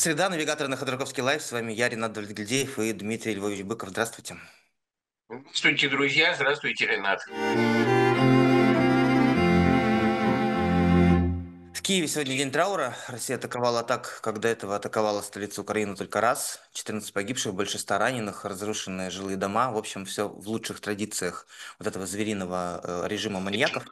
Среда, навигатор на Ходорковский лайв. С вами я, Ренат Давлетгильдеев и Дмитрий Львович Быков. Здравствуйте. Здравствуйте, друзья. Здравствуйте, Ренат. В Киеве сегодня день траура. Россия атаковала так, как до этого атаковала столицу Украины только раз. 14 погибших, больше 100 раненых, разрушенные жилые дома. В общем, все в лучших традициях вот этого звериного режима маньяков.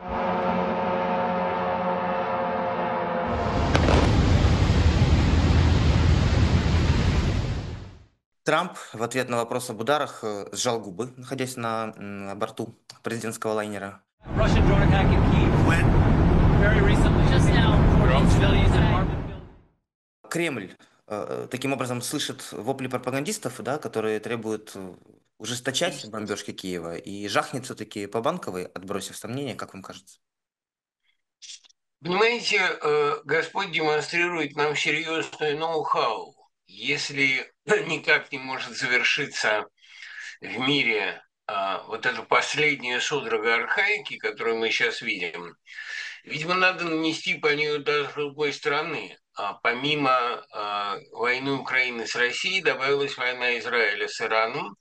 Трамп в ответ на вопрос об ударах сжал губы, находясь на борту президентского лайнера. Russian drone attack in Kyiv. When? Very recently. Just now. 14 civilians in apartment building. Кремль таким образом слышит вопли пропагандистов, да, которые требуют ужесточать бомбежки Киева, и жахнет все-таки по Банковой, отбросив сомнения, как вам кажется? Понимаете, Господь демонстрирует нам серьезное ноу-хау. Если никак не может завершиться в мире вот эта последняя судорога архаики, которую мы сейчас видим, видимо, надо нанести по ней удар с другой стороны. Помимо войны Украины с Россией добавилась война Израиля с Ираном.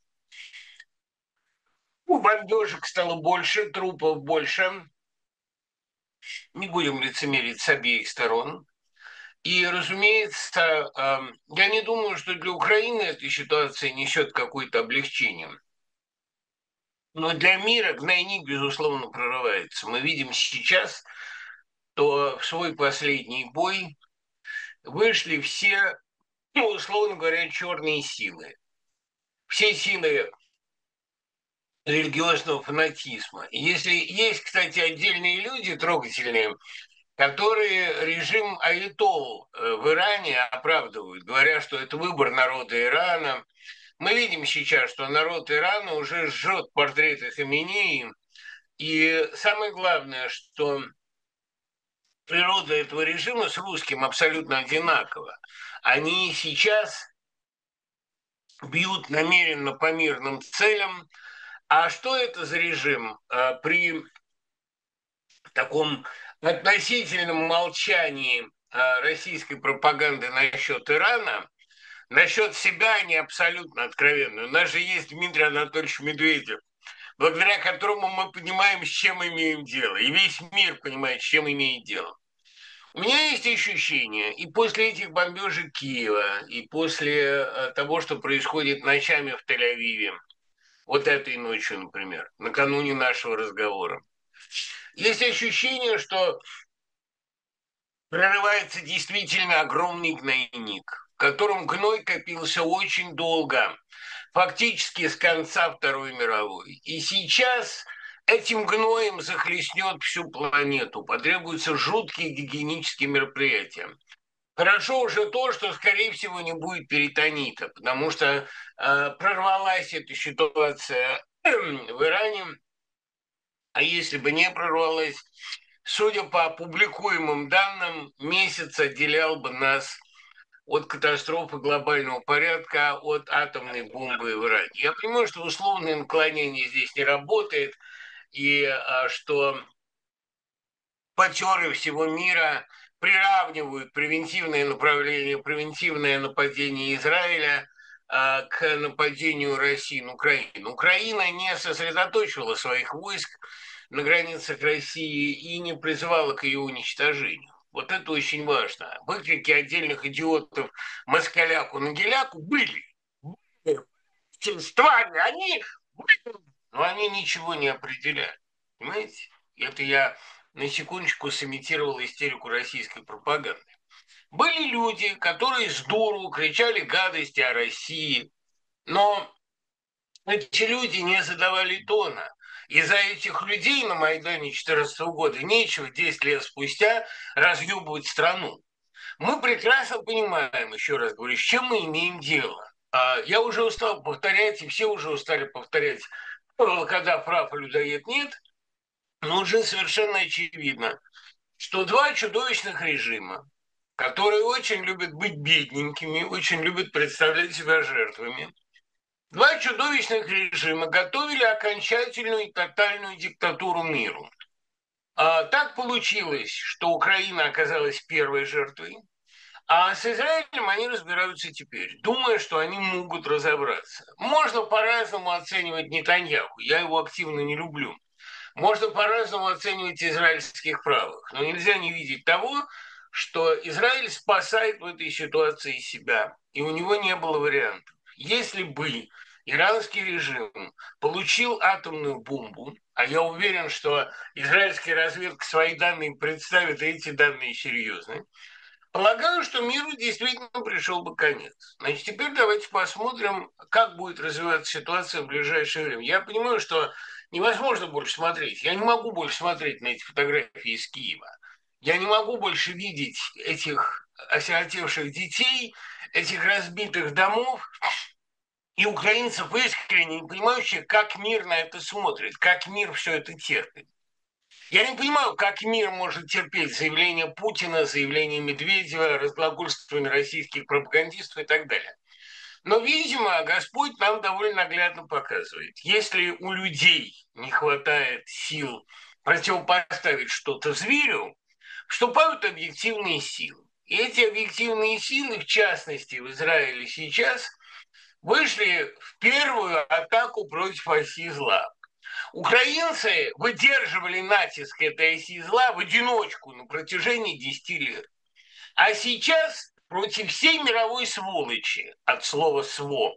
Бомбежек стало больше, трупов больше. Не будем лицемерить с обеих сторон. И, разумеется, я не думаю, что для Украины эта ситуация несет какое-то облегчение. Но для мира гнойник, безусловно, прорывается. Мы видим сейчас, что в свой последний бой вышли все, ну, условно говоря, черные силы. Все силы религиозного фанатизма. И если есть, кстати, отдельные люди трогательные, которые режим Аятолл в Иране оправдывают, говоря, что это выбор народа Ирана. Мы видим сейчас, что народ Ирана уже жжет портреты Хаменеи. И самое главное, что природа этого режима с русским абсолютно одинакова. Они сейчас бьют намеренно по мирным целям. А что это за режим? При таком относительном молчании российской пропаганды насчет Ирана, насчет себя они абсолютно откровенны. У нас же есть Дмитрий Анатольевич Медведев, благодаря которому мы понимаем, с чем имеем дело. И весь мир понимает, с чем имеет дело. У меня есть ощущение, и после этих бомбежек Киева, и после того, что происходит ночами в Тель-Авиве, вот этой ночью, например, накануне нашего разговора, есть ощущение, что прорывается действительно огромный гнойник, в котором гной копился очень долго, фактически с конца Второй мировой. И сейчас этим гноем захлестнет всю планету, потребуются жуткие гигиенические мероприятия. Хорошо уже то, что, скорее всего, не будет перитонита, потому что прорвалась эта ситуация в Иране, а если бы не прорвалась, судя по публикуемым данным, месяц отделял бы нас от катастрофы глобального порядка, от атомной бомбы в Иране. Я понимаю, что условное наклонение здесь не работает, и что партнеры всего мира приравнивают превентивное направление, превентивное нападение Израиля к нападению России на Украину. Украина не сосредоточила своих войск на границах России и не призывала к ее уничтожению. Вот это очень важно. Выкрики отдельных идиотов москаляку-нагеляку были. Твари, они были, но они ничего не определяют. Понимаете? Это я на секундочку сымитировал истерику российской пропаганды. Были люди, которые с дуру кричали гадости о России, но эти люди не задавали тона. Из-за этих людей на Майдане 2014 года нечего 10 лет спустя разъебывать страну. Мы прекрасно понимаем, еще раз говорю, с чем мы имеем дело. Я уже устал повторять, и все уже устали повторять, когда прав и людоед нет, но уже совершенно очевидно, что два чудовищных режима, которые очень любят быть бедненькими, очень любят представлять себя жертвами, два чудовищных режима готовили окончательную и тотальную диктатуру миру. Так получилось, что Украина оказалась первой жертвой, А с Израилем они разбираются теперь, думая, что они могут разобраться. Можно по-разному оценивать Нетаньяху, я его активно не люблю. Можно по-разному оценивать израильских правых, но нельзя не видеть того, что Израиль спасает в этой ситуации себя, и у него не было вариантов. Если бы иранский режим получил атомную бомбу, а я уверен, что израильская разведка свои данные представит, и эти данные серьезны, полагаю, что миру действительно пришел бы конец. Значит, теперь давайте посмотрим, как будет развиваться ситуация в ближайшее время. Я понимаю, что невозможно больше смотреть. Я не могу больше смотреть на эти фотографии из Киева. Я не могу больше видеть этих осиротевших детей, этих разбитых домов и украинцев искренне не понимающих, как мир на это смотрит, как мир все это терпит. Я не понимаю, как мир может терпеть заявления Путина, заявления Медведева, разглагольствования российских пропагандистов и так далее. Но, видимо, Господь нам довольно наглядно показывает. Если у людей не хватает сил противопоставить что-то зверю, вступают объективные силы. И эти объективные силы, в частности, в Израиле сейчас, вышли в первую атаку против оси зла. Украинцы выдерживали натиск этой оси зла в одиночку на протяжении 10 лет. А сейчас против всей мировой сволочи, от слова «сво»,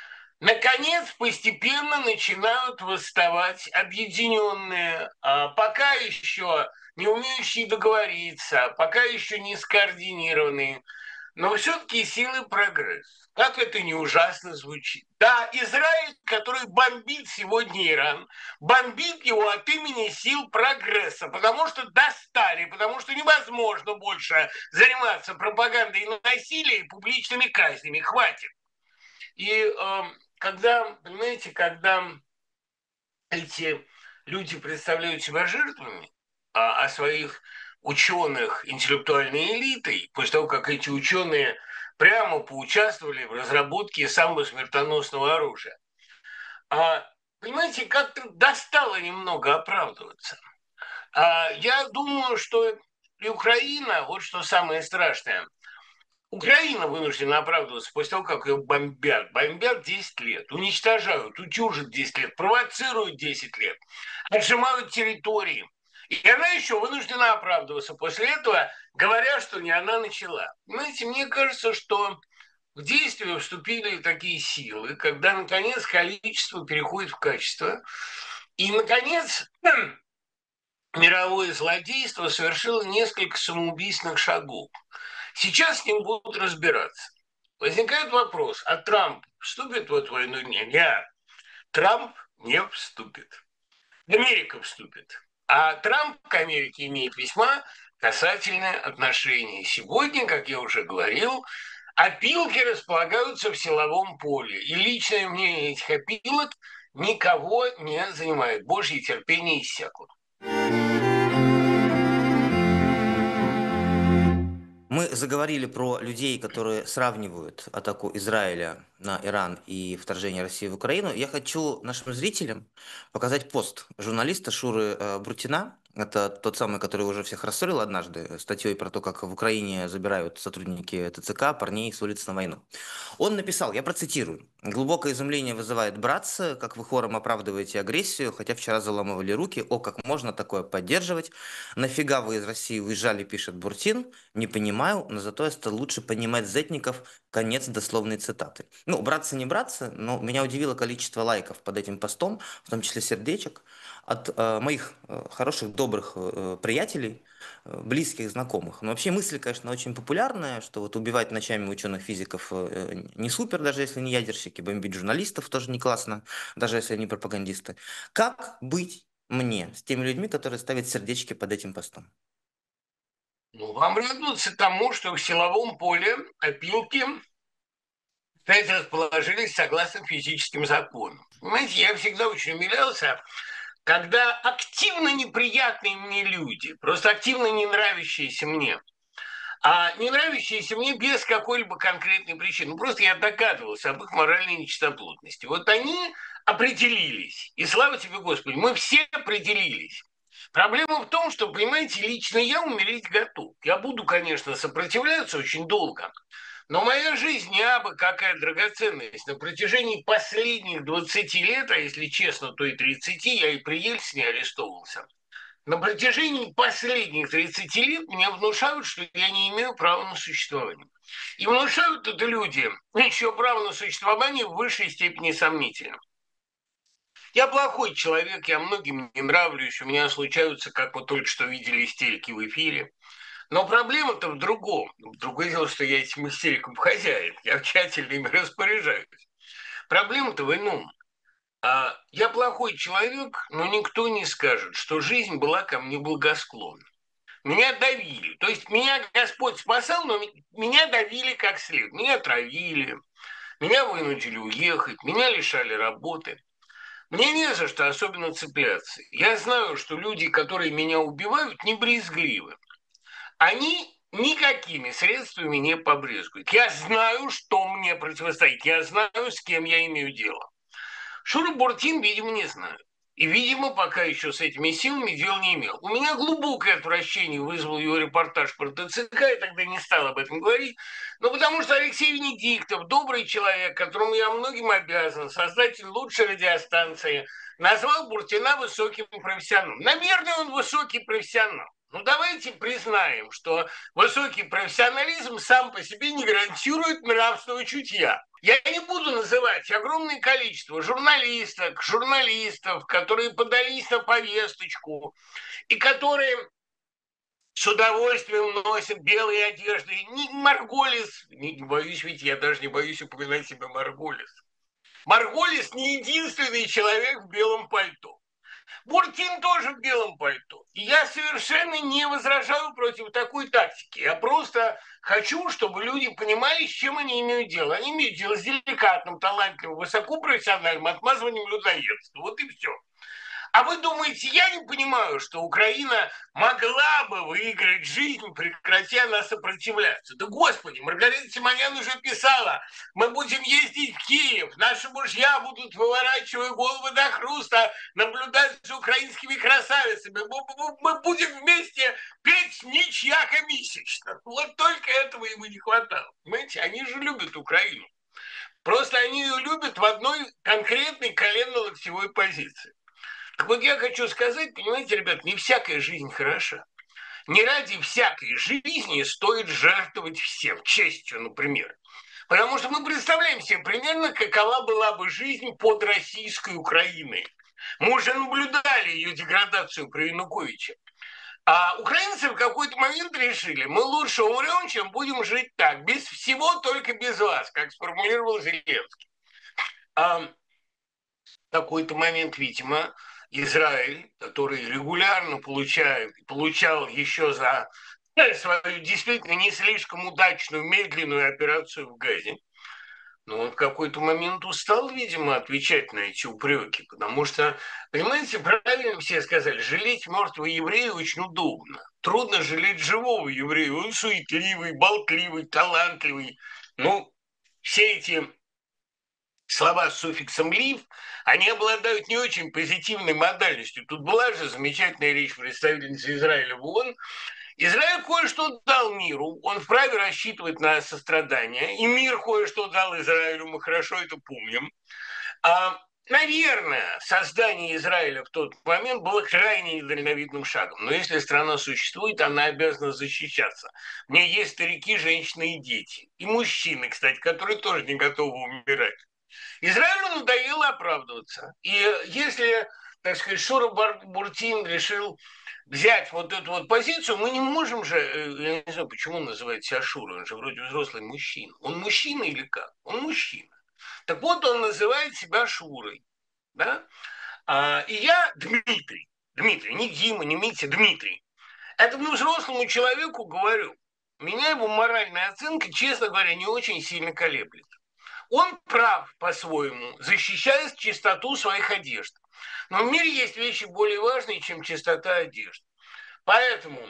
наконец постепенно начинают восставать объединенные, пока еще не умеющие договориться, пока еще не скоординированные, но все-таки силы прогресса. Как это не ужасно звучит. Да, Израиль, который бомбит сегодня Иран, бомбит его от имени сил прогресса, потому что достали, потому что невозможно больше заниматься пропагандой насилия и публичными казнями. Хватит. И когда, понимаете, когда эти люди представляют себя жертвами, а своих ученых интеллектуальной элитой, после того, как эти ученые прямо поучаствовали в разработке самого смертоносного оружия. Понимаете, как-то достало немного оправдываться. Я думаю, что и Украина, вот что самое страшное, Украина вынуждена оправдываться после того, как ее бомбят. Бомбят 10 лет, уничтожают, утюжат 10 лет, провоцируют 10 лет, отжимают территории. И она еще вынуждена оправдываться после этого, говоря, что не она начала. Знаете, мне кажется, что в действие вступили такие силы, когда, наконец, количество переходит в качество, и, наконец, мировое злодейство совершило несколько самоубийственных шагов. Сейчас с ним будут разбираться. Возникает вопрос, а Трамп вступит в эту войну? Нет, Трамп не вступит. Америка вступит. А Трамп к Америке имеет весьма касательное отношение. Сегодня, как я уже говорил, опилки располагаются в силовом поле. И личное мнение этих опилок никого не занимает. Божье терпение иссякло. Мы заговорили про людей, которые сравнивают атаку Израиля на Иран и вторжение России в Украину. Я хочу нашим зрителям показать пост журналиста Шуры Брутина. Это тот самый, который уже всех рассорил однажды статьей про то, как в Украине забирают сотрудники ТЦК парней с улиц на войну. Он написал, я процитирую: «Глубокое изумление вызывает, братцы, как вы хором оправдываете агрессию, хотя вчера заламывали руки. О, как можно такое поддерживать? Нафига вы из России уезжали, пишет Буртин. Не понимаю, но зато я стал лучше понимать зетников». Конец дословной цитаты. Ну, братцы не братцы, но меня удивило количество лайков под этим постом, в том числе сердечек, от моих хороших, добрых приятелей, близких, знакомых. Но вообще мысль, конечно, очень популярная, что вот убивать ночами ученых-физиков не супер, даже если не ядерщики, бомбить журналистов тоже не классно, даже если они пропагандисты. Как быть мне с теми людьми, которые ставят сердечки под этим постом? Ну, вам радуются тому, что в силовом поле опилки, кстати, расположились согласно физическим законам. Понимаете, я всегда очень умилялся, когда активно неприятные мне люди, просто активно не нравящиеся мне, а не нравящиеся мне без какой-либо конкретной причины. Ну, просто я догадывался об их моральной нечистоплотности. Вот они определились. И слава тебе, Господи, мы все определились. Проблема в том, что, понимаете, лично я умереть готов. Я буду, конечно, сопротивляться очень долго, но моя жизнь не абы какая драгоценность. На протяжении последних 20 лет, а если честно, то и 30, я и при Ельцине арестовывался. На протяжении последних 30 лет мне внушают, что я не имею права на существование. И внушают это люди, еще право на существование в высшей степени сомнительно. Я плохой человек, я многим не нравлюсь, у меня случаются, как вы только что видели, истерики в эфире. Но проблема-то в другом. Другое дело, что я этим истерикам хозяин, я тщательно ими распоряжаюсь. Проблема-то в ином. Я плохой человек, но никто не скажет, что жизнь была ко мне благосклонна. Меня давили. То есть меня Господь спасал, но меня давили как следует. Меня травили, меня вынудили уехать, меня лишали работы. Мне не за что особенно цепляться. Я знаю, что люди, которые меня убивают, не брезгливы. Они никакими средствами не побрезгуют. Я знаю, что мне противостоит. Я знаю, с кем я имею дело. Шура Буртин, видимо, не знает. И, видимо, пока еще с этими силами дел не имел. У меня глубокое отвращение вызвал его репортаж про ТЦК, я тогда не стал об этом говорить, но потому что Алексей Венедиктов, добрый человек, которому я многим обязан, создатель лучшей радиостанции, назвал Буртина высоким профессионалом. Наверное, он высокий профессионал. Ну, давайте признаем, что высокий профессионализм сам по себе не гарантирует нравственного чутья. Я не буду называть огромное количество журналисток, журналистов, которые подались на повесточку и которые с удовольствием носят белые одежды. Не Марголис, не боюсь, ведь я даже не боюсь упоминать себя Марголис. Марголис не единственный человек в белом пальто. Буртин тоже в белом пальто. И я совершенно не возражаю против такой тактики. Я просто хочу, чтобы люди понимали, с чем они имеют дело. Они имеют дело с деликатным, талантливым, высокопрофессиональным отмазыванием людоедства. Вот и все. А вы думаете, я не понимаю, что Украина могла бы выиграть жизнь, прекратя она сопротивляться? Да господи, Маргарита Симонян уже писала, мы будем ездить в Киев, наши мужья будут, выворачивая головы до хруста, наблюдать за украинскими красавицами. Мы будем вместе петь «Ничьяка месячно». Вот только этого им и не хватало. Понимаете, они же любят Украину. Просто они ее любят в одной конкретной коленно-локтевой позиции. Так вот я хочу сказать, понимаете, ребят, не всякая жизнь хороша. Не ради всякой жизни стоит жертвовать всем, честью, например. Потому что мы представляем себе примерно, какова была бы жизнь под российской Украиной. Мы уже наблюдали ее деградацию при Януковиче. А украинцы в какой-то момент решили, мы лучше умрем, чем будем жить так, без всего, только без вас, как сформулировал Зеленский. В какой-то момент, видимо, Израиль, который регулярно получал еще за свою действительно не слишком удачную медленную операцию в Газе, но он в какой-то момент устал, видимо, отвечать на эти упреки, потому что, понимаете, правильно все сказали, жалеть мертвого еврея очень удобно. Трудно жалеть живого еврея, он суетливый, болтливый, талантливый. Ну, все эти слова с суффиксом «лив», они обладают не очень позитивной модальностью. Тут была же замечательная речь представительницы Израиля в ООН. Израиль кое-что дал миру, он вправе рассчитывать на сострадание, и мир кое-что дал Израилю, мы хорошо это помним. Наверное, создание Израиля в тот момент было крайне недальновидным шагом. Но если страна существует, она обязана защищаться. У нее есть старики, женщины и дети. И мужчины, кстати, которые тоже не готовы умирать. Израилю надоело оправдываться. И если, так сказать, Шура Буртин решил взять вот эту вот позицию, мы не можем же, я не знаю, почему он называет себя Шурой, он же вроде взрослый мужчина. Он мужчина или как? Он мужчина. Так вот, он называет себя Шурой. Да? И я Дмитрий. Дмитрий, не Дима, не Митя, Дмитрий. Этому взрослому человеку говорю, меня его моральная оценка, честно говоря, не очень сильно колеблет. Он прав по-своему, защищая чистоту своих одежд. Но в мире есть вещи более важные, чем чистота одежд. Поэтому,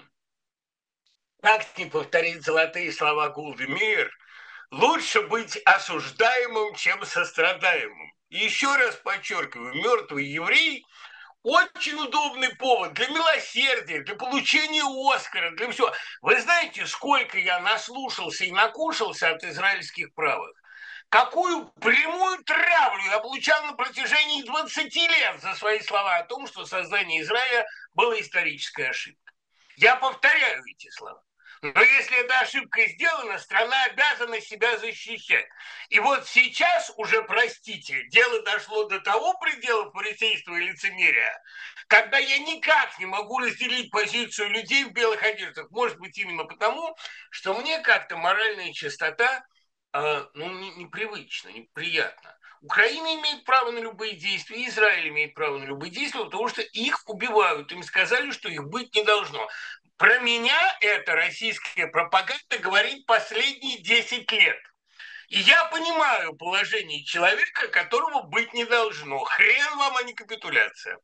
как не повторить золотые слова Голды Меир, лучше быть осуждаемым, чем сострадаемым. И еще раз подчеркиваю, мертвый еврей Очень удобный повод для милосердия, для получения Оскара, для всего. Вы знаете, сколько я наслушался и накушался от израильских правых? Какую прямую травлю я получал на протяжении 20 лет за свои слова о том, что создание Израиля было исторической ошибкой. Я повторяю эти слова. Но если эта ошибка сделана, страна обязана себя защищать. И вот сейчас уже, простите, дело дошло до того предела фарисейства и лицемерия, когда я никак не могу разделить позицию людей в белых одеждах. Может быть, именно потому, что мне как-то моральная чистота непривычно, неприятно. Украина имеет право на любые действия, Израиль имеет право на любые действия, потому что их убивают. Им сказали, что их быть не должно. Про меня эта российская пропаганда говорит последние 10 лет. И я понимаю положение человека, которого быть не должно. Хрен вам, а не капитуляция.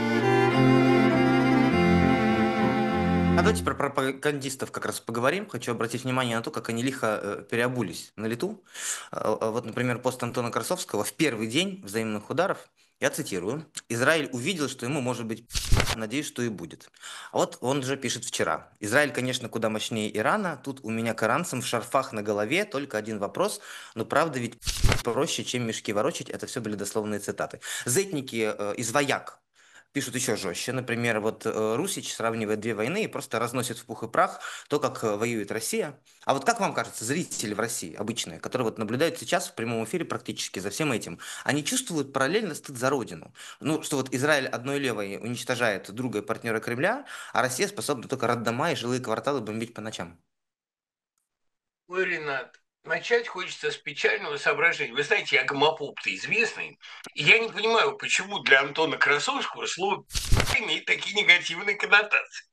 А давайте про пропагандистов как раз поговорим. Хочу обратить внимание на то, как они лихо переобулись на лету. Вот, например, пост Антона Красовского в первый день взаимных ударов, я цитирую, «Израиль увидел, что ему может быть, надеюсь, что и будет». А вот он же пишет вчера. «Израиль, конечно, куда мощнее Ирана. Тут у меня к иранцам в шарфах на голове только один вопрос. Но правда ведь проще, чем мешки ворочать». Это все были дословные цитаты. Зетники из вояк пишут еще жестче. Например, вот Русич сравнивает две войны и просто разносит в пух и прах то, как воюет Россия. А вот как вам кажется, зрители в России обычные, которые вот наблюдают сейчас в прямом эфире практически за всем этим, они чувствуют параллельно стыд за родину? Ну, что вот Израиль одной левой уничтожает друга и партнера Кремля, а Россия способна только роддома и жилые кварталы бомбить по ночам. Ой, Ренат, начать хочется с печального соображения. Вы знаете, я гомофоб-то известный, и я не понимаю, почему для Антона Красовского слово имеет такие негативные коннотации.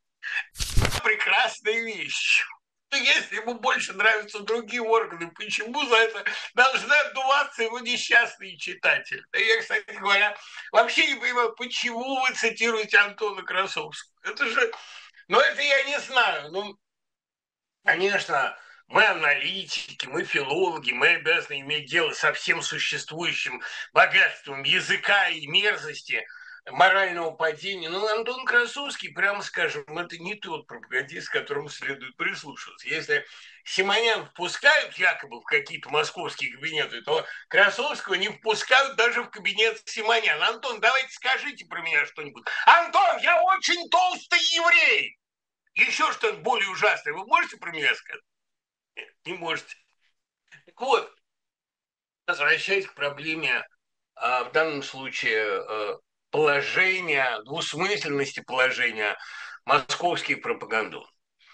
Прекрасная вещь. Но если ему больше нравятся другие органы, почему за это должны отдуваться его несчастные читатели? Да я, кстати говоря, вообще не понимаю, почему вы цитируете Антона Красовского. Это же... Ну, это я не знаю. Ну, конечно, мы аналитики, мы филологи, мы обязаны иметь дело со всем существующим богатством языка и мерзости морального падения. Но Антон Красовский, прямо скажем, это не тот пропагандист, к которому следует прислушиваться. Если Симонян впускают якобы в какие-то московские кабинеты, то Красовского не впускают даже в кабинет Симонян. Антон, давайте скажите про меня что-нибудь. Антон, я очень толстый еврей! Еще что-нибудь более ужасное вы можете про меня сказать? Нет, не можете. Так вот, возвращаясь к проблеме, в данном случае положения, двусмысленности положения московских пропагандон.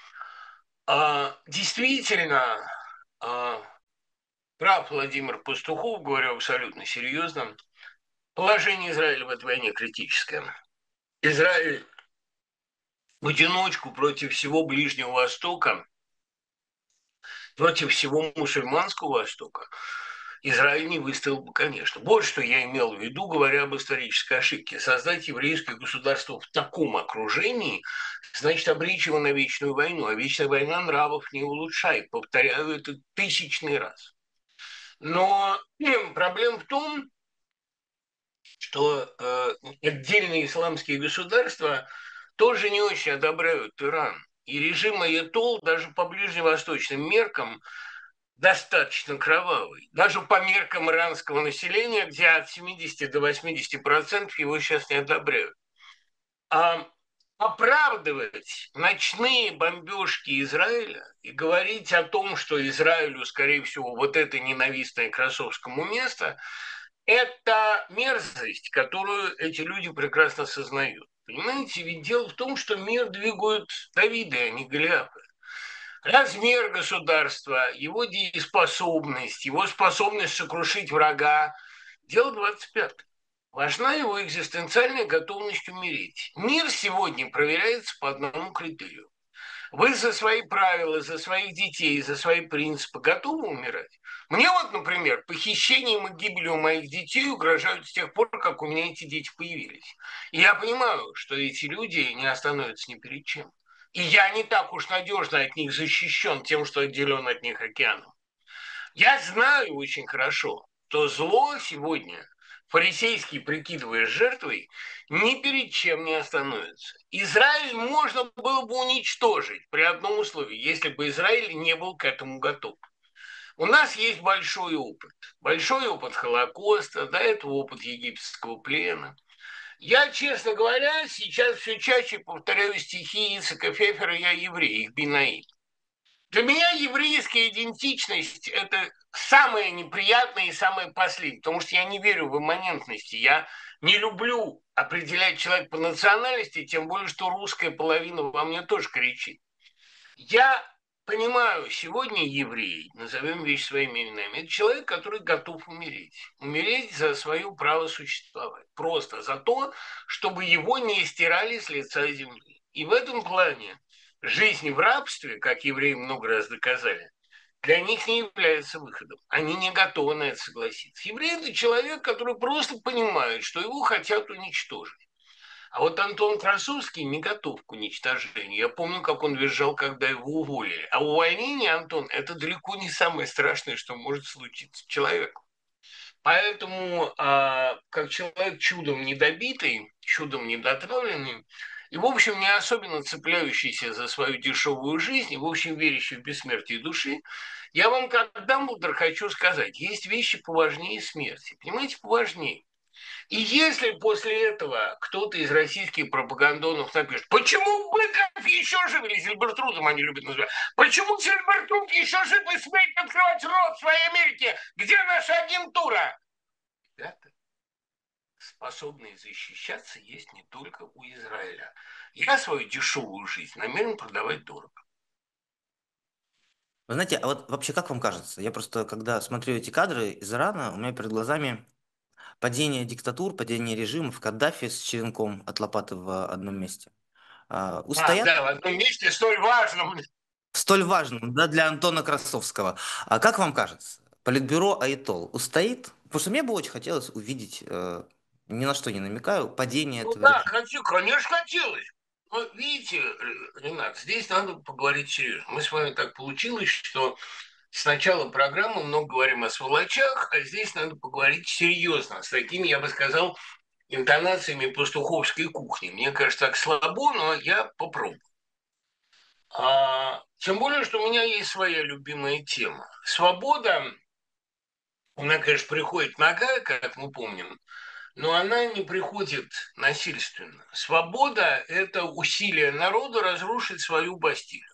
Действительно, прав Владимир Пастухов, говорю абсолютно серьезно, положение Израиля в этой войне критическое. Израиль в одиночку против всего Ближнего Востока, против всего мусульманского Востока Израиль не выстоял бы, конечно. Вот что я имел в виду, говоря об исторической ошибке. Создать еврейское государство в таком окружении значит обречь его на вечную войну. А вечная война нравов не улучшает. Повторяю это тысячный раз. Но проблема в том, что отдельные исламские государства тоже не очень одобряют Иран. И режим Аятолл даже по ближневосточным меркам достаточно кровавый. Даже по меркам иранского населения, где от 70 до 80% его сейчас не одобряют. А оправдывать ночные бомбежки Израиля и говорить о том, что Израилю, скорее всего, вот это ненавистное Красовскому место, это мерзость, которую эти люди прекрасно сознают. Понимаете, ведь дело в том, что мир двигают Давиды, а не Голиафы. Размер государства, его дееспособность, его способность сокрушить врага – дело 25. Важна его экзистенциальная готовность умереть. Мир сегодня проверяется по одному критерию. Вы за свои правила, за своих детей, за свои принципы готовы умирать? Мне вот, например, похищением и гибелью моих детей угрожают с тех пор, как у меня эти дети появились. И я понимаю, что эти люди не остановятся ни перед чем. И я не так уж надежно от них защищен тем, что отделен от них океаном. Я знаю очень хорошо, что зло сегодня фарисейски прикидываясь жертвой, ни перед чем не остановится. Израиль можно было бы уничтожить при одном условии, если бы Израиль не был к этому готов. У нас есть большой опыт Холокоста, до этого опыт египетского плена. Я, честно говоря, сейчас все чаще повторяю стихи Ицхака Фефера «Я еврей», их бинаид. Для меня еврейская идентичность – это самое неприятное и самое последнее, потому что я не верю в имманентности, я не люблю определять человека по национальности, тем более, что русская половина во мне тоже кричит. Я понимаю, сегодня еврей, назовем вещи своими именами, это человек, который готов умереть. Умереть за свое право существовать. Просто за то, чтобы его не стирали с лица земли. И в этом плане жизнь в рабстве, как евреи много раз доказали, для них не является выходом. Они не готовы на это согласиться. Еврей – это человек, который просто понимает, что его хотят уничтожить. А вот Антон Красовский не готов к уничтожению. Я помню, как он визжал, когда его уволили. А увольнение, Антон, это далеко не самое страшное, что может случиться с человеком. Поэтому, как человек чудом недобитый, чудом недотравленный, и, в общем, не особенно цепляющийся за свою дешевую жизнь, и, в общем, верящий в бессмертие души, я вам, как Дамблдор, хочу сказать, есть вещи поважнее смерти. Понимаете, поважнее. И если после этого кто-то из российских пропагандонов напишет, почему Быков еще жив, или Зильбертрудом они любят называть, почему Зильбертруд еще жив и смеет открывать рот в своей Америке, где наша агентура? Ребята, способные защищаться есть не только у Израиля. Я свою дешевую жизнь намерен продавать дорого. Вы знаете, а вот вообще как вам кажется? Я просто, когда смотрю эти кадры из Ирана, у меня перед глазами падение диктатур, падение режимов, Каддафи с черенком от лопаты в одном месте. Устоят Да, в одном месте столь важном. столь важным, да, для Антона Красовского. А как вам кажется, Политбюро Айтол устоит? Потому что мне бы очень хотелось увидеть, ни на что не намекаю, падение Ну этого да, режима. конечно, хотелось. Но видите, Ренат, здесь надо поговорить серьезно. Мы с вами так получилось, что с начала программы много говорим о сволочах, а здесь надо поговорить серьезно, с такими, я бы сказал, интонациями пастуховской кухни. Мне кажется, так слабо, но я попробую. Тем более, что у меня есть своя любимая тема. Свобода, она, конечно, приходит нога, как мы помним, но она не приходит насильственно. Свобода – это усилие народа разрушить свою Бастилию.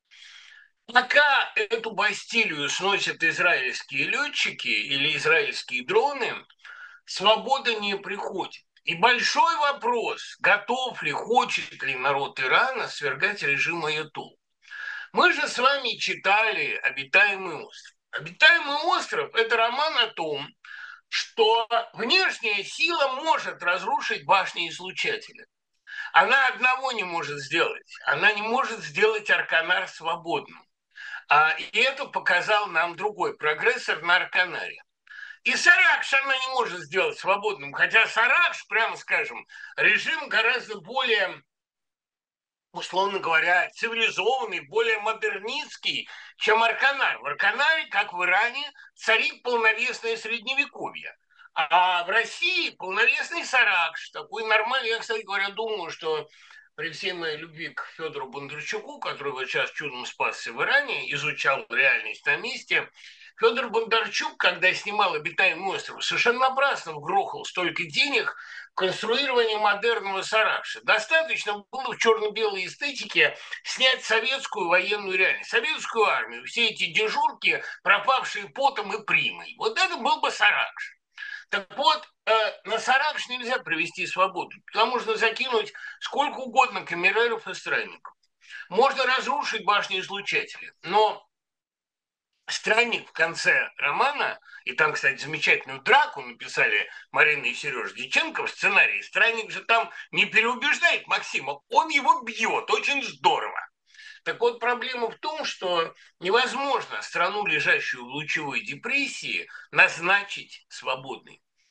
Пока эту Бастилию сносят израильские летчики или израильские дроны, свобода не приходит. И большой вопрос, готов ли, хочет ли народ Ирана свергать режим Аятолл. Мы же с вами читали «Обитаемый остров». «Обитаемый остров» – это роман о том, что внешняя сила может разрушить башни-излучатели. Она одного не может сделать. Она не может сделать Арканар свободным. И это показал нам другой прогрессор на Арканаре. И Саракш она не может сделать свободным, хотя Саракш, прямо скажем, режим гораздо более, условно говоря, цивилизованный, более модернистский, чем Арканар. В Арканаре, как в Иране, царит полновесное средневековье. А в России полновесный Саракш, такой нормальный. Я, кстати говоря, думаю, что при всей моей любви к Федору Бондарчуку, который вот сейчас чудом спасся в Иране, изучал реальность на месте, Федор Бондарчук, когда снимал «Обитаемый остров», совершенно напрасно вгрохал столько денег в конструирование модерного Саракша. Достаточно было в черно-белой эстетике снять советскую военную реальность, советскую армию, все эти дежурки, пропавшие потом и примой. Вот это был бы Саракш. Так вот, на Саракш нельзя привести свободу. Туда можно закинуть сколько угодно камереров и странников. Можно разрушить башни-излучатели, но странник в конце романа, и там, кстати, замечательную драку написали Марина и Сережа Дьяченко в сценарии. Странник же там не переубеждает Максима, он его бьет очень здорово. Так вот, проблема в том, что невозможно страну, лежащую в лучевой депрессии, назначить свободной.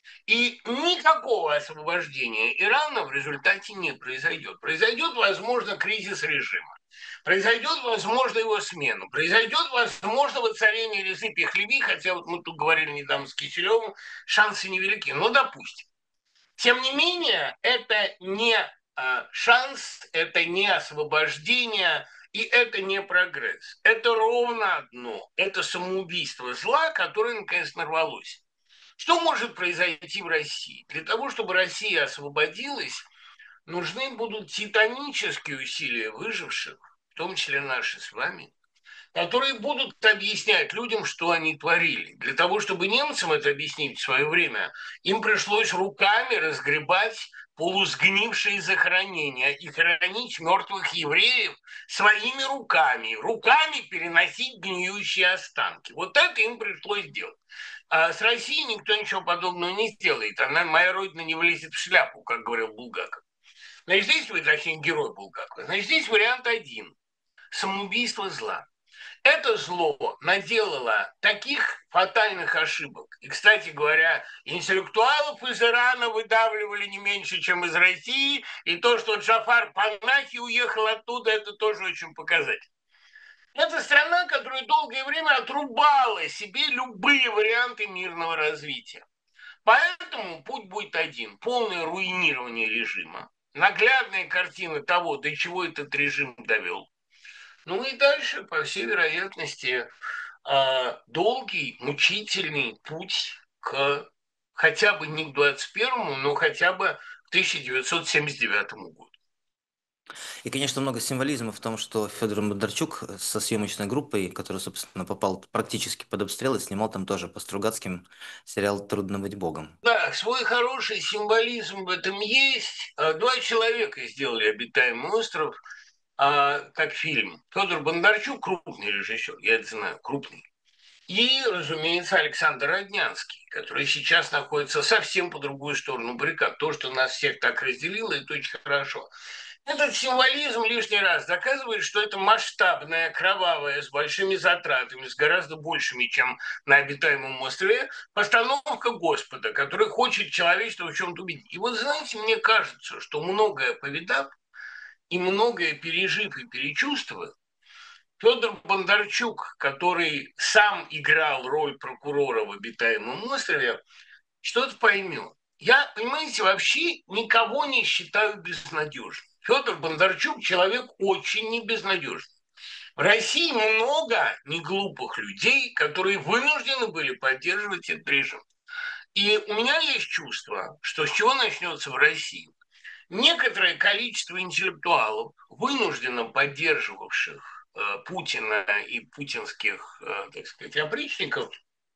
И никакого освобождения Ирана в результате не произойдет. Произойдет, возможно, кризис режима. Произойдет, возможно, его смена. Произойдет, возможно, воцарение Резы Пехлеви, хотя вот мы тут говорили недавно с Киселевым, шансы невелики. Но допустим. Тем не менее, это не шанс, это не освобождение, и это не прогресс. Это ровно одно. Это самоубийство зла, которое наконец нарвалось. Что может произойти в России? Для того, чтобы Россия освободилась, нужны будут титанические усилия выживших, в том числе наши с вами, которые будут объяснять людям, что они творили. Для того, чтобы немцам это объяснить в свое время, им пришлось руками разгребать полусгнившие захоронения и хоронить мертвых евреев своими руками, руками переносить гниющие останки. Вот это им пришлось делать. А с Россией никто ничего подобного не сделает. Она, моя родина, не влезет в шляпу, как говорил Булгаков. Значит, здесь, точнее, герой Булгакова. Значит, здесь вариант один. Самоубийство зла. Это зло наделало таких фатальных ошибок. И, кстати говоря, интеллектуалов из Ирана выдавливали не меньше, чем из России. И то, что Джафар Панахи уехал оттуда, это тоже очень показательно. Это страна, которая долгое время отрубала себе любые варианты мирного развития. Поэтому путь будет один. Полное руинирование режима. Наглядная картина того, до чего этот режим довел. Ну и дальше, по всей вероятности, долгий, мучительный путь к хотя бы не к 21-му, но хотя бы к 1979 году. И, конечно, много символизма в том, что Федор Бондарчук со съемочной группой, который, собственно, попал практически под обстрел и снимал там тоже по Стругацким сериал «Трудно быть богом». Да, свой хороший символизм в этом есть. Два человека сделали «Обитаемый остров» как фильм. Федор Бондарчук – крупный режиссер, я это знаю, крупный. И, разумеется, Александр Роднянский, который сейчас находится совсем по другую сторону баррикад. То, что нас всех так разделило, это очень хорошо. Этот символизм лишний раз доказывает, что это масштабная, кровавая, с большими затратами, с гораздо большими, чем на обитаемом острове, постановка Господа, который хочет человечество в чем-то убедить. И вот, знаете, мне кажется, что многое повидав и многое пережив и перечувствовав, Федор Бондарчук, который сам играл роль прокурора в «Обитаемом острове», что-то поймет. Я, понимаете, вообще никого не считаю безнадежным. Федор Бондарчук человек очень небезнадежный. В России много неглупых людей, которые вынуждены были поддерживать этот режим. И у меня есть чувство, что с чего начнется в России. Некоторое количество интеллектуалов, вынужденно поддерживавших Путина и путинских, так сказать, опричников,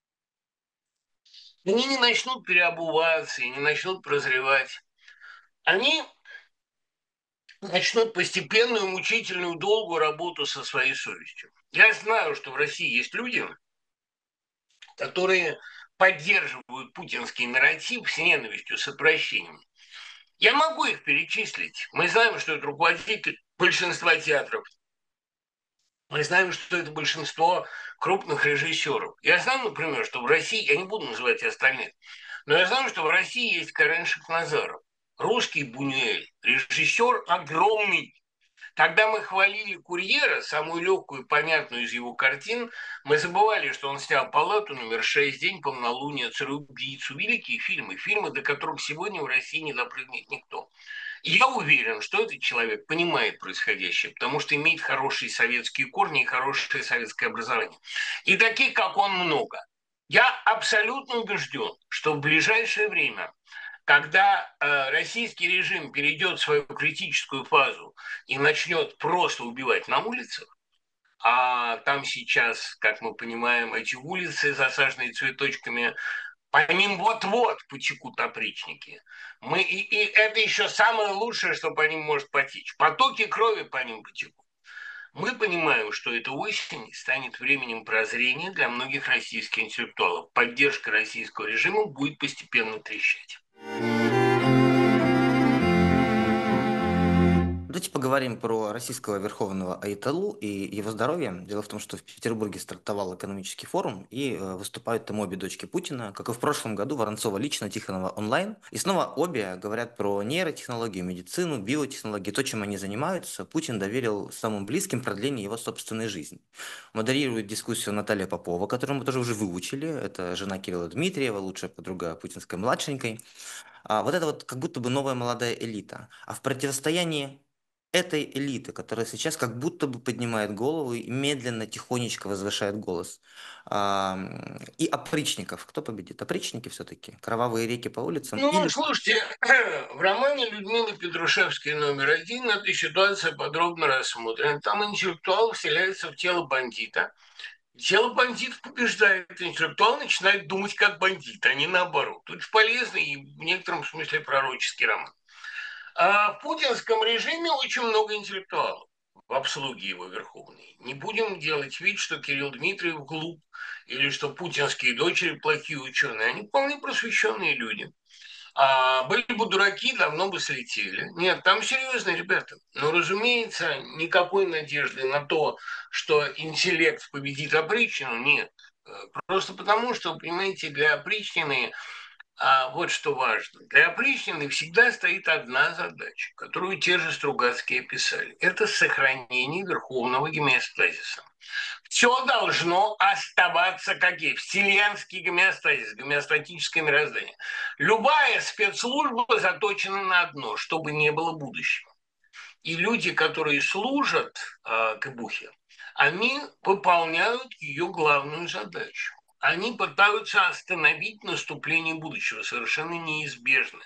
они не начнут переобуваться и не начнут прозревать. Они начнут постепенную, мучительную, долгую работу со своей совестью. Я знаю, что в России есть люди, которые поддерживают путинский нарратив с ненавистью, с отвращением. Я могу их перечислить. Мы знаем, что это руководитель большинства театров. Мы знаем, что это большинство крупных режиссеров. Я знаю, например, что в России, я не буду называть остальных, но я знаю, что в России есть Карен Шахназаров, русский Бунюэль, режиссер огромный. Когда мы хвалили «Курьера», самую легкую и понятную из его картин, мы забывали, что он снял «Палату номер 6», «День полнолуния», «Цареубийцу». Великие фильмы, фильмы, до которых сегодня в России не допрыгнет никто. И я уверен, что этот человек понимает происходящее, потому что имеет хорошие советские корни и хорошее советское образование. И таких, как он, много. Я абсолютно убежден, что в ближайшее время, когда российский режим перейдет в свою критическую фазу и начнет просто убивать на улицах, а там сейчас, как мы понимаем, эти улицы, засаженные цветочками, по ним вот-вот потекут опричники. И это еще самое лучшее, что по ним может потечь. Потоки крови по ним потекут. Мы понимаем, что эта осень станет временем прозрения для многих российских интеллектуалов. Поддержка российского режима будет постепенно трещать. Да, Давайте поговорим про российского верховного Айталу и его здоровье. Дело в том, что в Петербурге стартовал экономический форум, и выступают там обе дочки Путина, как и в прошлом году, Воронцова лично, Тихонова онлайн. И снова обе говорят про нейротехнологии, медицину, биотехнологии, то, чем они занимаются. Путин доверил самым близким продление его собственной жизни. Модерирует дискуссию Наталья Попова, которую мы тоже уже выучили. Это жена Кирилла Дмитриева, лучшая подруга путинской младшенькой. Вот это вот как будто бы новая молодая элита. А в противостоянии этой элиты, которая сейчас как будто бы поднимает голову и медленно, тихонечко возвышает голос, и опричников. Кто победит? Опричники все-таки? Кровавые реки по улицам? Ну, Или слушайте, в романе Людмилы Петрушевской №1 эта ситуация подробно рассмотрена. Там интеллектуал вселяется в тело бандита. Тело бандита побеждает. Интеллектуал начинает думать как бандит, а не наоборот. Очень полезный и в некотором смысле пророческий роман. А в путинском режиме очень много интеллектуалов в обслуге его верховной. Не будем делать вид, что Кирилл Дмитриев глуп или что путинские дочери плохие ученые. Они вполне просвещенные люди. А были бы дураки, давно бы слетели. Нет, там серьезные ребята. Но, разумеется, никакой надежды на то, что интеллект победит опричнину, нет. Просто потому, что, понимаете, для опричнины вот что важно. Для опричнины всегда стоит одна задача, которую те же Стругацкие писали. Это сохранение верховного гомеостазиса. Все должно оставаться как есть. Вселенский гомеостазис, гомеостатическое мироздание. Любая спецслужба заточена на одно, чтобы не было будущего. И люди, которые служат к эпохе, они выполняют ее главную задачу. Они пытаются остановить наступление будущего, совершенно неизбежно.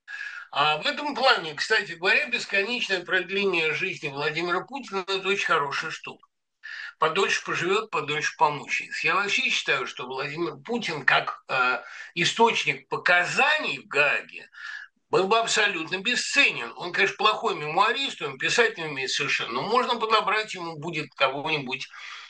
А в этом плане, кстати говоря, бесконечное продление жизни Владимира Путина – это очень хорошая штука. Подольше поживет, подольше помучается. Я вообще считаю, что Владимир Путин как источник показаний в Гааге был бы абсолютно бесценен. Он, конечно, плохой мемуарист, он писать не умеет совершенно, но можно подобрать ему будет кого-нибудь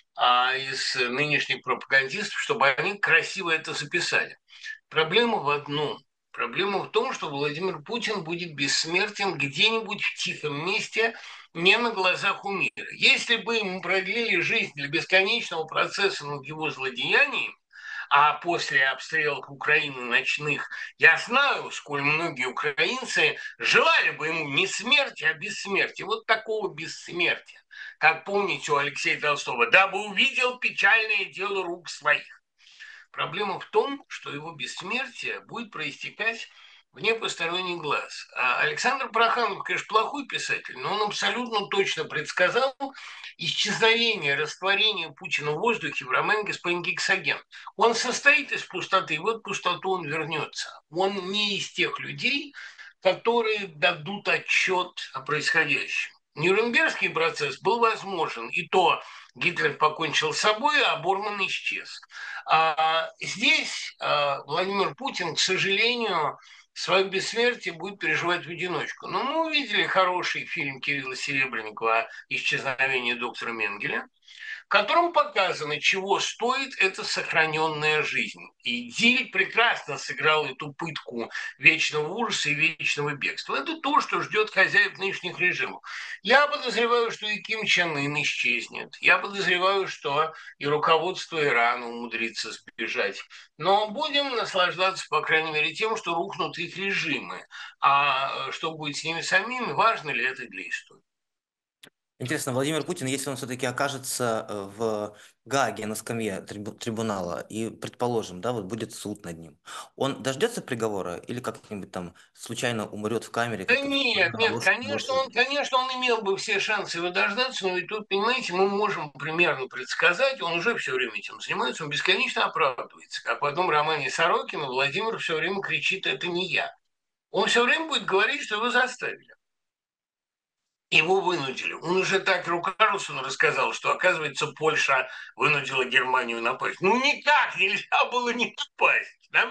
из нынешних пропагандистов, чтобы они красиво это записали. Проблема в одном. Проблема в том, что Владимир Путин будет бессмертен где-нибудь в тихом месте, не на глазах у мира. Если бы ему продлили жизнь для бесконечного процесса над его злодеяниями, а после обстрелов Украины ночных, я знаю, сколь многие украинцы желали бы ему не смерти, а бессмертия. Вот такого бессмертия, как помните у Алексея Толстого, дабы увидел печальное дело рук своих. Проблема в том, что его бессмертие будет проистекать вне посторонний глаз. А Александр Проханов, конечно, плохой писатель, но он абсолютно точно предсказал исчезновение, растворение Путина в воздухе в романе «Господин Гексоген». Он состоит из пустоты, и вот в пустоту он вернется. Он не из тех людей, которые дадут отчет о происходящем. Нюрнбергский процесс был возможен, и то Гитлер покончил с собой, а Борман исчез. Здесь Владимир Путин, к сожалению, свое бессмертие будет переживать в одиночку. Но мы увидели хороший фильм Кирилла Серебренникова «Исчезновение доктора Менгеля», в котором показано, чего стоит эта сохраненная жизнь. И Диль прекрасно сыграл эту пытку вечного ужаса и вечного бегства. Это то, что ждет хозяев нынешних режимов. Я подозреваю, что и Ким Чен Ын исчезнет. Я подозреваю, что и руководство Ирана умудрится сбежать. Но будем наслаждаться, по крайней мере, тем, что рухнут их режимы. А что будет с ними самими, важно ли это для истории. интересно, Владимир Путин, если он все-таки окажется в Гааге на скамье трибунала и, предположим, да, вот будет суд над ним, он дождется приговора или как-нибудь там случайно умрет в камере, Да как-то нет, нет, конечно, он имел бы все шансы его дождаться, но и тут, понимаете, мы можем примерно предсказать, он уже все время этим занимается, он бесконечно оправдывается. Как в одном романе Сорокина Владимир все время кричит: «Это не я». Он все время будет говорить, что его заставили. Его вынудили. Он уже так Карлсону рассказал, что, оказывается, Польша вынудила Германию напасть. Ну, никак нельзя было не напасть, да?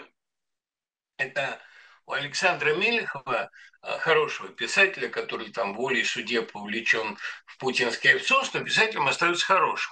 Это у Александра Мелехова, хорошего писателя, который там волей судеб повлечен в путинский овсёс, но писателем остается хорошим.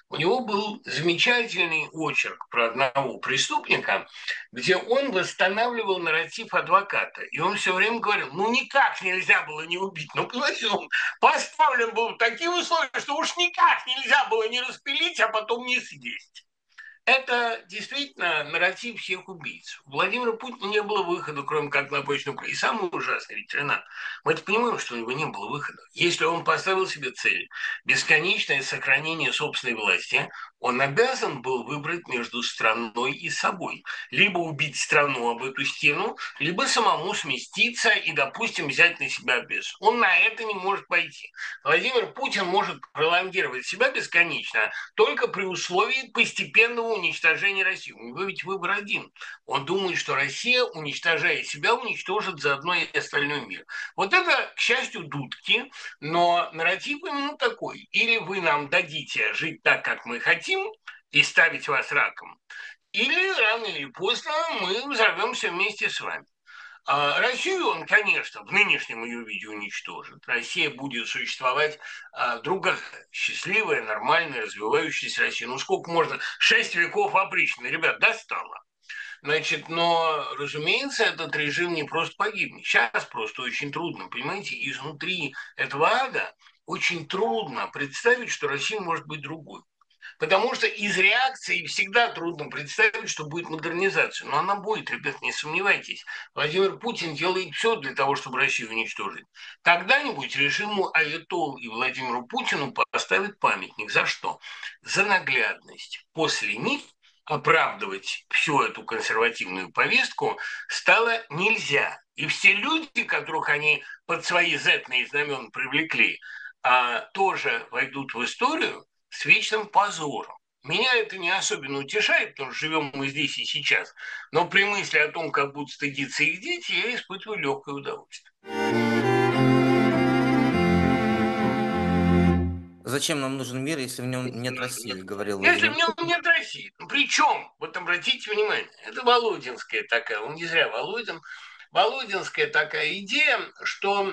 У него был замечательный очерк про одного преступника, где он восстанавливал нарратив адвоката. И он все время говорил, ну никак нельзя было не убить. Ну, понимаете, он поставлен был в такие условия, что уж никак нельзя было не распилить, а потом не съесть. Это действительно нарратив всех убийц. У Владимира Путина не было выхода, кроме как на почту. И самое ужасное, ведь, Ренат, мы это понимаем, что у него не было выхода. Если он поставил себе цель бесконечное сохранение собственной власти, он обязан был выбрать между страной и собой. Либо убить страну об эту стену, либо самому сместиться и, допустим, взять на себя обез. Он на это не может пойти. Владимир Путин может пролонгировать себя бесконечно только при условии постепенного уничтожения России. У него ведь выбор один. Он думает, что Россия, уничтожая себя, уничтожит заодно и остальной мир. Вот это, к счастью, дудки, но нарратив именно такой. Или вы нам дадите жить так, как мы хотим, и ставить вас раком, или рано или поздно мы взорвемся вместе с вами. Россию он, конечно, в нынешнем ее виде уничтожит. Россия будет существовать другая, счастливая, нормальная, развивающаяся Россия. Ну, сколько можно? 6 веков опричной. Ребят, достало. Значит, но, разумеется, этот режим не просто погибнет. Сейчас просто очень трудно, понимаете, изнутри этого ада очень трудно представить, что Россия может быть другой. Потому что из реакции всегда трудно представить, что будет модернизация. Но она будет, ребят, не сомневайтесь. Владимир Путин делает все для того, чтобы Россию уничтожить. Когда-нибудь режиму Аятол и Владимиру Путину поставят памятник. За что? За наглядность. После них оправдывать всю эту консервативную повестку стало нельзя. И все люди, которых они под свои зетные знамена привлекли, тоже войдут в историю с вечным позором. Меня это не особенно утешает, потому что живем мы здесь и сейчас. Но при мысли о том, как будут стыдиться их дети, я испытываю легкое удовольствие. Зачем нам нужен мир, если в нем нет России, говорил Если Владимир в нем Путин. нет России. Причем, вот обратите внимание, это Володинская такая, он не зря Володин, Володинская такая идея, что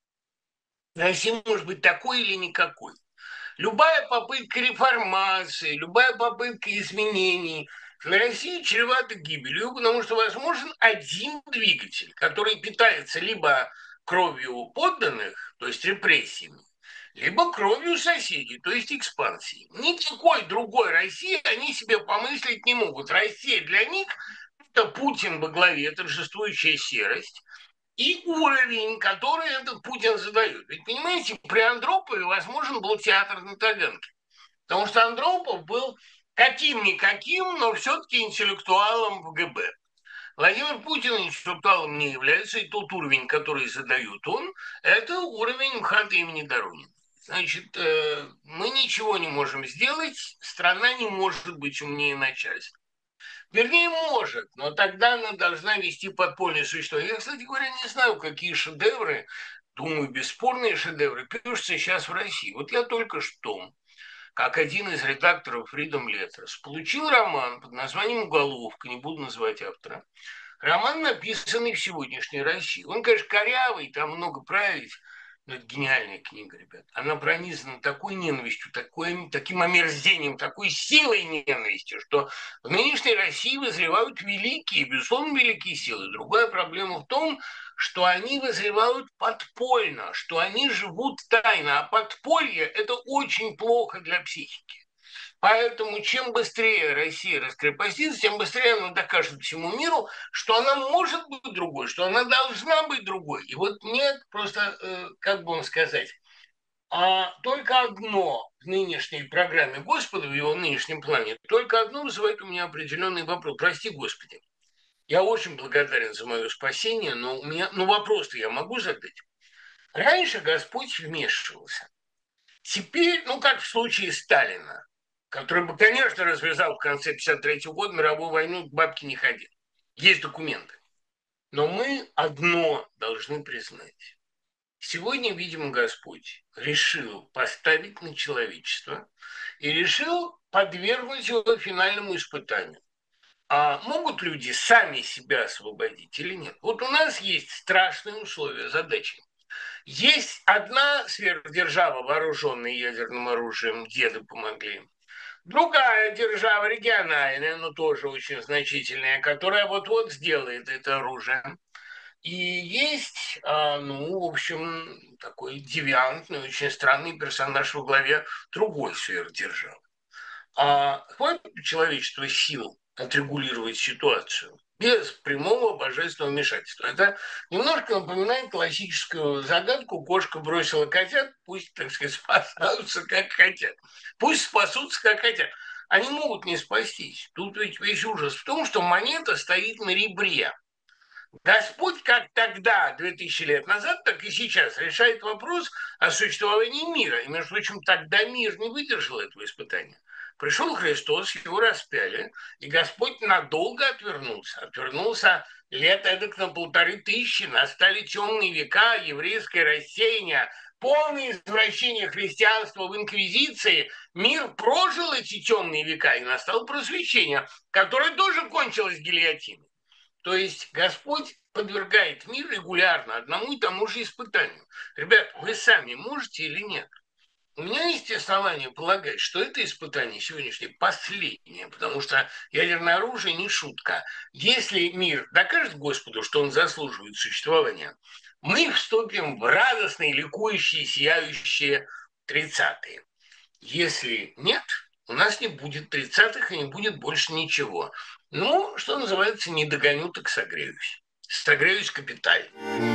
Россия может быть такой или никакой. Любая попытка реформации, любая попытка изменений для России чревата гибелью, потому что возможен один двигатель, который питается либо кровью подданных, то есть репрессиями, либо кровью соседей, то есть экспансией. Никакой другой России они себе помыслить не могут. Россия для них – это Путин во главе, это торжествующая серость, и уровень, который этот Путин задает. Ведь, понимаете, при Андропове возможен был театр на Таганке. Потому что Андропов был каким-никаким, но все-таки интеллектуалом в ГБ. Владимир Путин интеллектуалом не является, и тот уровень, который задает он, это уровень МХАТа имени Доронина. Значит, мы ничего не можем сделать, страна не может быть умнее начальства. Вернее, может, но тогда она должна вести подпольное существование. Я, кстати говоря, не знаю, какие шедевры, думаю, бесспорные шедевры пишутся сейчас в России. Вот я только что, как один из редакторов Freedom Letters, получил роман под названием «Уголовка», не буду называть автора. Роман, написанный в сегодняшней России. Он, конечно, корявый, там много править, но это гениальная книга, ребят. Она пронизана такой ненавистью, таким омерзением, такой силой ненависти, что в нынешней России вызревают великие, безусловно, великие силы. Другая проблема в том, что они вызревают подпольно, что они живут тайно, а подполье – это очень плохо для психики. Поэтому чем быстрее Россия раскрепостится, тем быстрее она докажет всему миру, что она может быть другой, что она должна быть другой. И вот мне просто, как бы вам сказать, только одно в нынешней программе Господа, в его нынешнем плане, только одно вызывает у меня определенный вопрос. Прости, Господи, я очень благодарен за мое спасение, но у меня, вопрос-то я могу задать. Раньше Господь вмешивался. Теперь, как в случае Сталина, который бы, конечно, развязал в конце 1953 года мировую войну, к бабке не ходил. Есть документы. Но мы одно должны признать. Сегодня, видимо, Господь решил поставить на человечество и решил подвергнуть его финальному испытанию. А могут люди сами себя освободить или нет? Вот у нас есть страшные условия, задачи. Есть одна сверхдержава, вооруженная ядерным оружием, деды помогли. Другая держава региональная, но тоже очень значительная, которая вот-вот сделает это оружие. И есть, ну, в общем, такой девиантный, очень странный персонаж во главе другой сверхдержавы. Хватит у человечества сил отрегулировать ситуацию без прямого божественного вмешательства. Это немножко напоминает классическую загадку: кошка бросила котят, пусть, так сказать, спасаются как хотят. Пусть спасутся как хотят. Они могут не спастись. Тут ведь весь ужас в том, что монета стоит на ребре. Господь как тогда, 2000 лет назад, так и сейчас решает вопрос о существовании мира. И, между прочим, тогда мир не выдержал этого испытания. Пришел Христос, его распяли, и Господь надолго отвернулся. Отвернулся лет эдак на 1500. Настали темные века, еврейское рассеяние, полное извращение христианства в инквизиции. Мир прожил эти темные века, и настало просвещение, которое тоже кончилось гильотиной. То есть Господь подвергает мир регулярно одному и тому же испытанию. Ребят, вы сами можете или нет? У меня есть основания полагать, что это испытание сегодняшнее последнее, потому что ядерное оружие не шутка. Если мир докажет Господу, что он заслуживает существования, мы вступим в радостные, ликующие, сияющие 30-е. Если нет, у нас не будет 30-х и не будет больше ничего. Ну, что называется, не догоню, так согреюсь. Согреюсь капитально.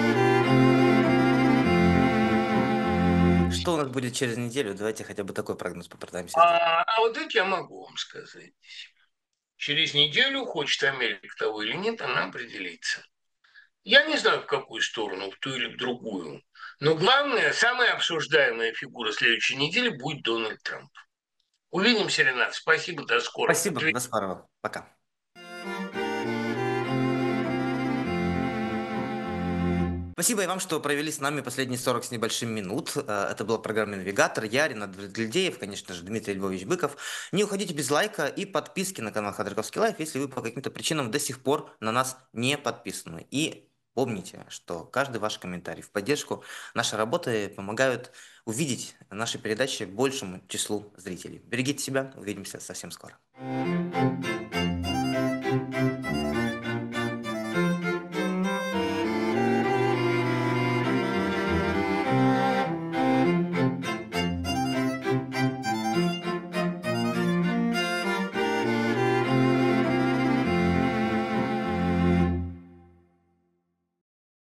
Что у нас будет через неделю? Давайте хотя бы такой прогноз попытаемся сделать. А вот это я могу вам сказать. Через неделю, хочет Америка того или нет, она определится. Я не знаю, в какую сторону, в ту или в другую. Но главное, самая обсуждаемая фигура следующей недели будет Дональд Трамп. Увидимся, Ренат. Спасибо, до скорого. Спасибо, до скорого. Пока. Спасибо и вам, что провели с нами последние 40 с небольшим минут. Это была программа «Навигатор». Я, Ренат Вердельдеев, конечно же, Дмитрий Львович Быков. Не уходите без лайка и подписки на канал Ходорковский Лайф, если вы по каким-то причинам до сих пор на нас не подписаны. И помните, что каждый ваш комментарий в поддержку нашей работы помогают увидеть наши передачи большему числу зрителей. Берегите себя, увидимся совсем скоро.